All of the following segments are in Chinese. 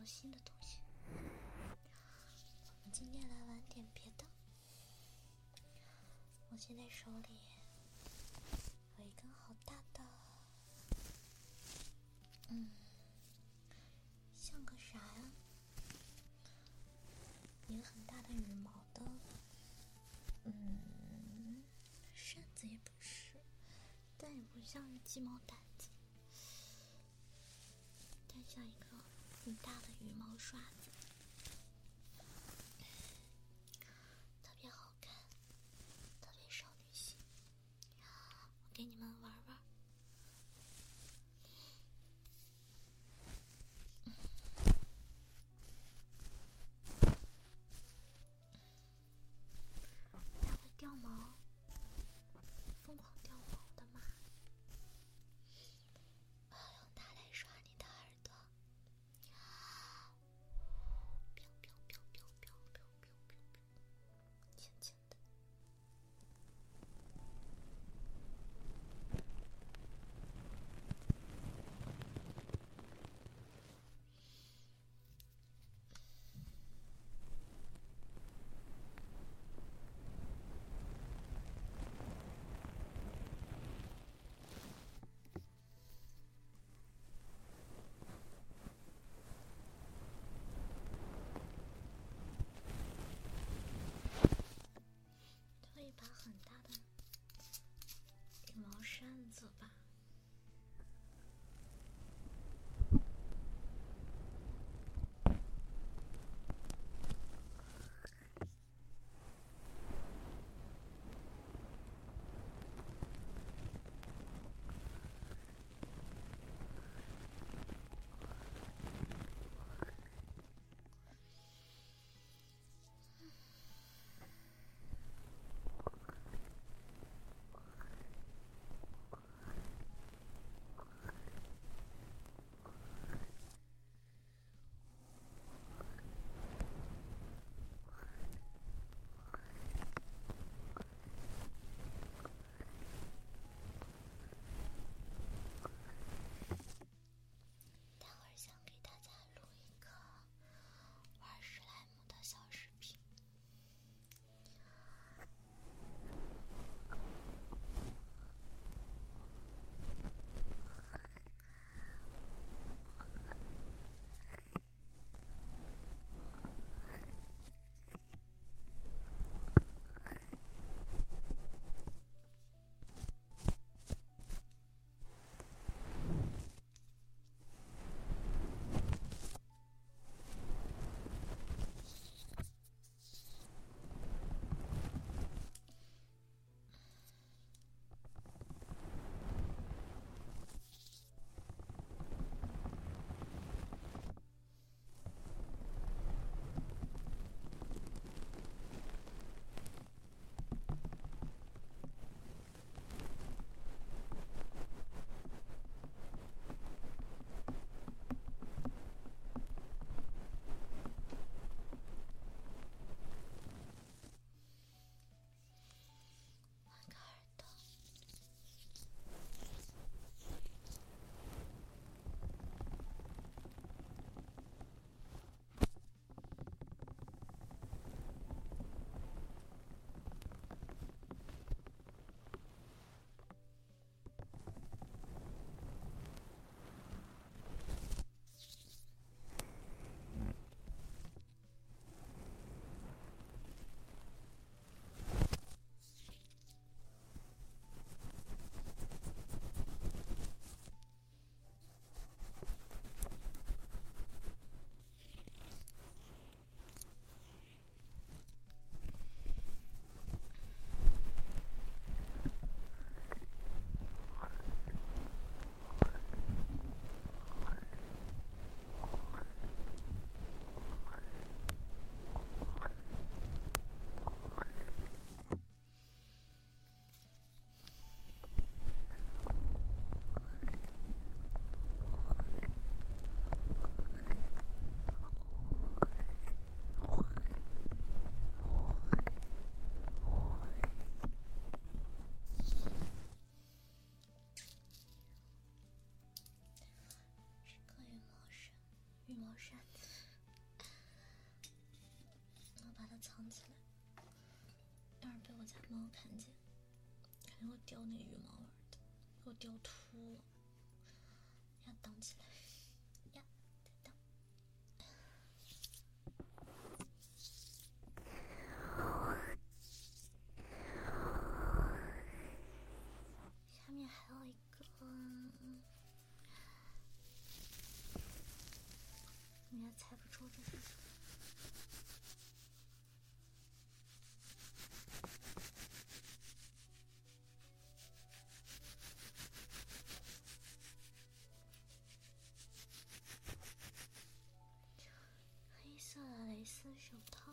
多新的东西。我们今天来玩点别的。我现在手里有一根好大的，像个啥呀？一个很大的羽毛的，扇子也不是，但也不像是鸡毛掸子，但像一个很大的羽毛刷子，特别好看，特别少女心。我给你们玩玩。它会掉毛，疯狂掉毛的嘛。用它来刷你的耳朵。轻轻的。一把很大的羽毛扇子吧。羽毛扇子。 藏起来，要是被我家猫看见，肯定会叼那个羽毛玩的，给我叼秃了。要挡起来呀，再挡。下面还有一个，你也猜不出这是什么。黑色的蕾丝手套，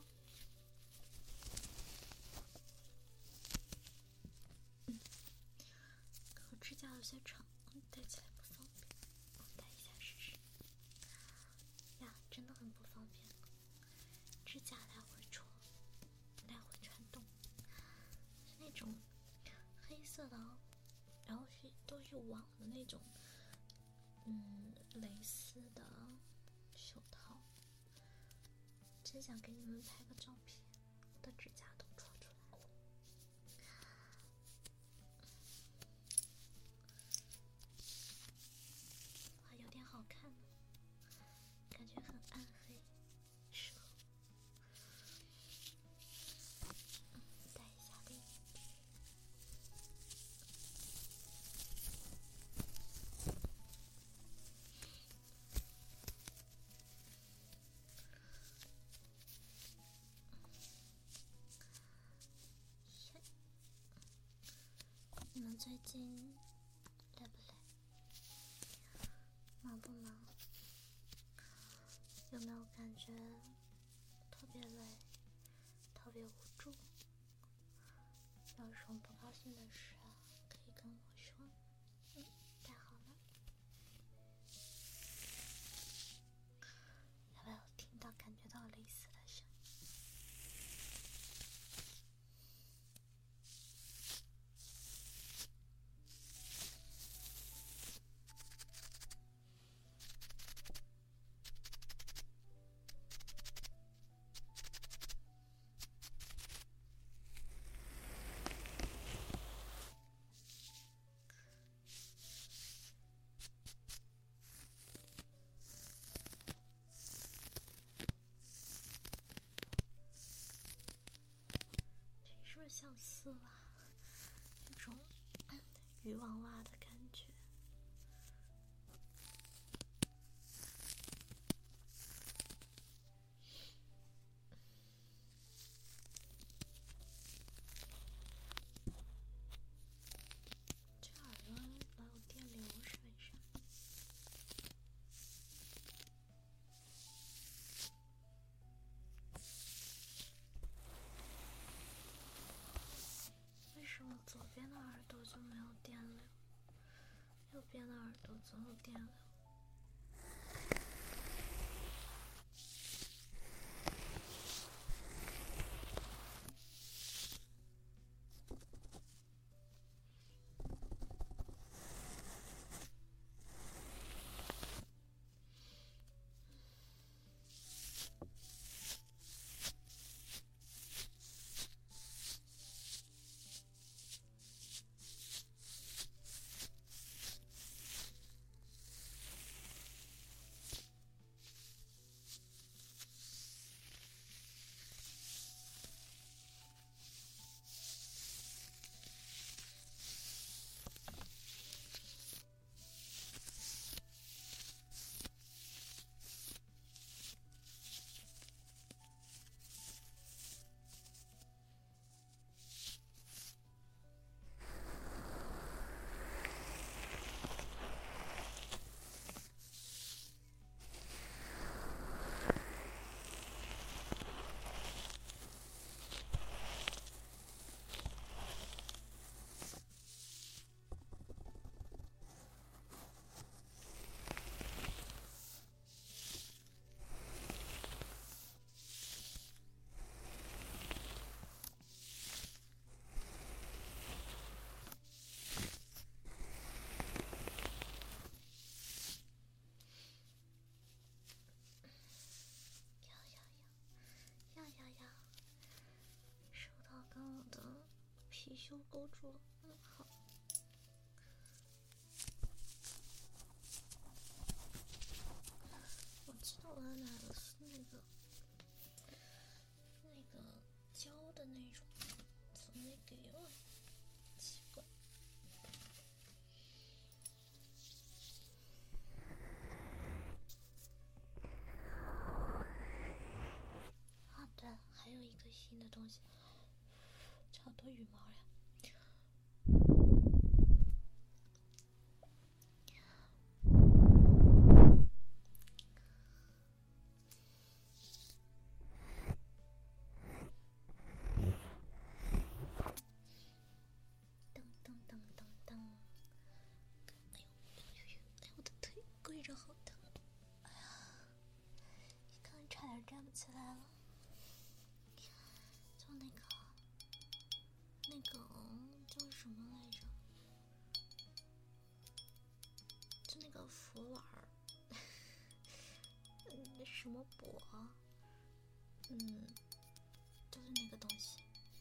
可指甲有些长，戴起来不方便。我戴一下试试。呀，真的很不方便，指甲来回戳，来回穿动，是那种黑色的，然后都是网的那种，蕾丝的手套。真想给你们拍个照片，我的指甲都戳出来了。哇，有点好看呢，感觉很暗黑，适合。戴一下另一只。你们最近累不累？忙不忙？有没有感觉特别累，特别无助？有什么不高兴的事可以跟我说。戴好了。要不要听到感觉到蕾丝的声音？是不是像丝袜？这种渔网袜的感觉。这耳朵老有电流是为啥？为什么左边的耳朵就没有电流，右边的耳朵总有电流？ 羞勾住了。好。我记得我买的是那个胶的那种，怎么没给我？奇怪。好的，还有一个新的东西，好多羽毛呀。噔噔噔噔噔！哎呦，我的腿跪着好疼！哎呀，一看差点站不起来了。就那个叫什么来着？就那个佛丸儿，什么钵？就是那个东西。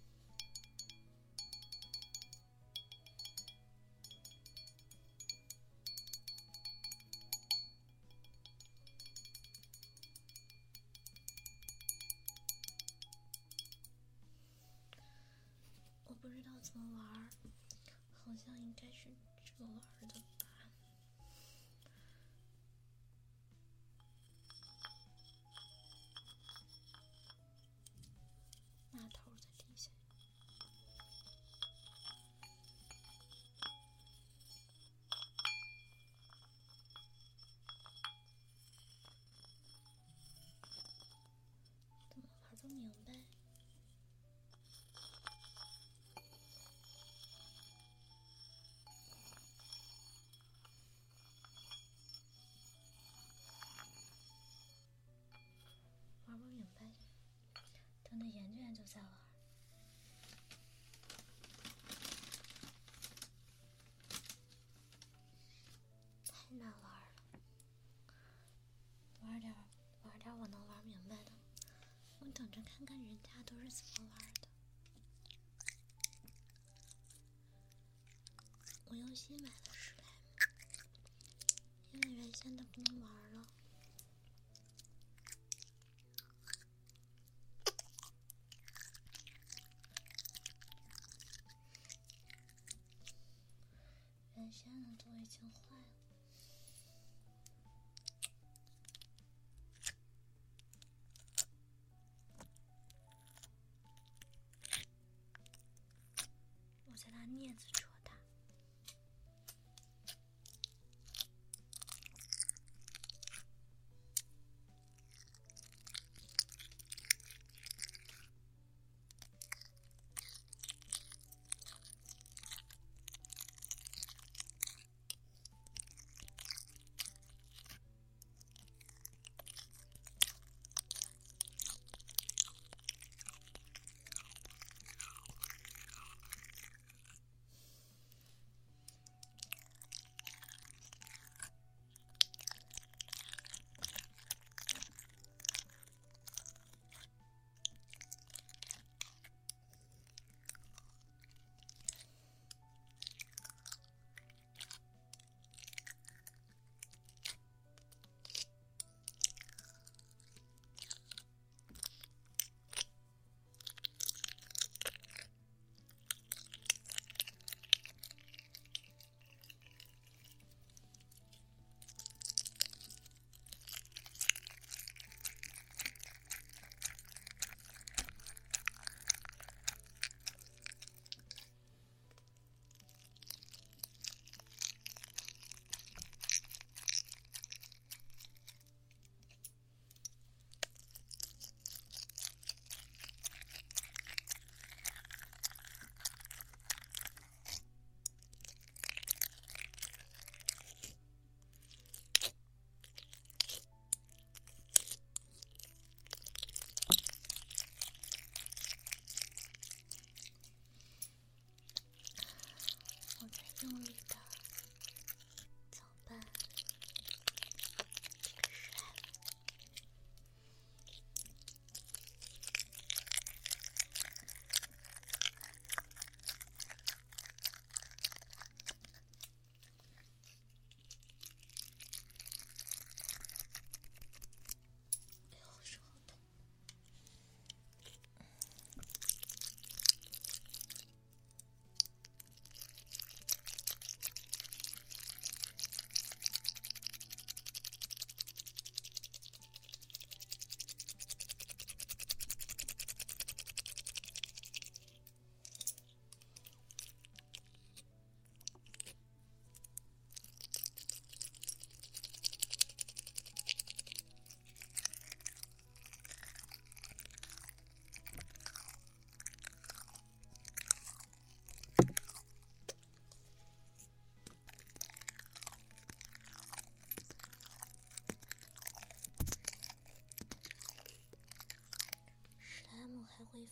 我不知道怎么玩儿，好像应该是这么玩的吧。那头在底下。怎么玩不明白？玩不明白，等着研究研究再玩。太难玩了，玩点我能玩明白的。我等着看看人家都是怎么玩的。我又新买了史莱姆，因为原先的不能玩了。原先的都已经坏了。我在拿镊子戳它。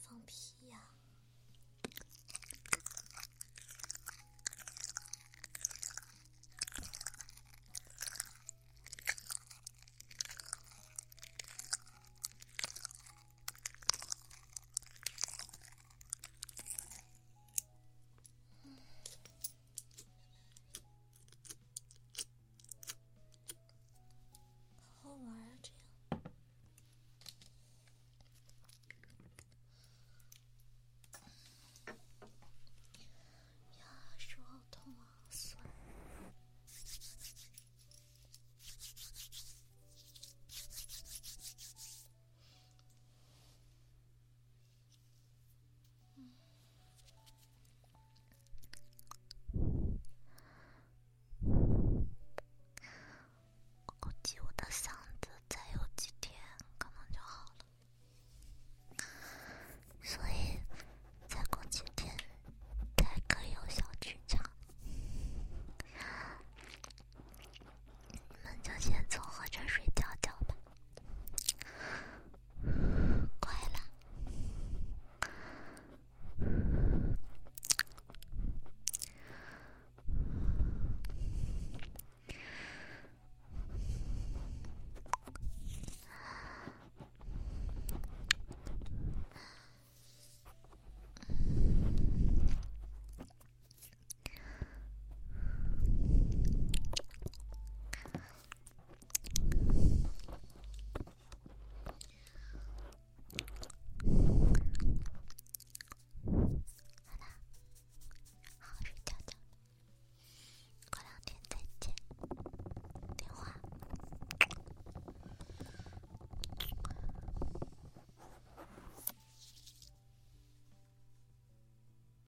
放屁呀！